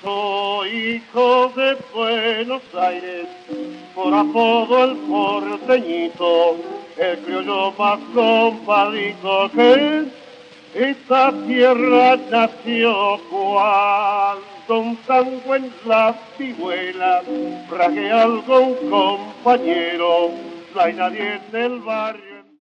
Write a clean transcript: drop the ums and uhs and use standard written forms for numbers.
Soy hijo de Buenos Aires, por apodo el porteñito, el criollo más compadito que esta tierra nació cuando un tango en la vihuela rague algo un compañero, no hay nadie en el barrio.